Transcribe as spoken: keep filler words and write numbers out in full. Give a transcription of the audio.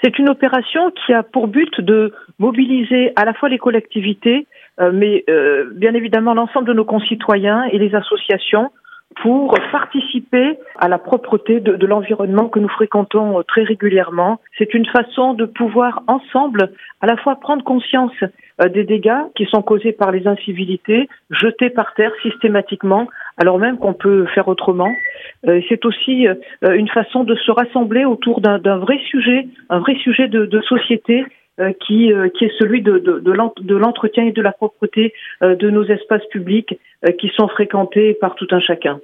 C'est une opération qui a pour but de mobiliser à la fois les collectivités, euh, mais euh, bien évidemment l'ensemble de nos concitoyens et les associations pour participer à la propreté de, de l'environnement que nous fréquentons très régulièrement. C'est une façon de pouvoir ensemble à la fois prendre conscience euh, des dégâts qui sont causés par les incivilités jetés par terre systématiquement, alors même qu'on peut faire autrement. Euh, c'est aussi euh, une façon de se rassembler autour d'un, d'un vrai sujet, un vrai sujet de, de société euh, qui, euh, qui est celui de, de, de, l'ent- de l'entretien et de la propreté euh, de nos espaces publics euh, qui sont fréquentés par tout un chacun.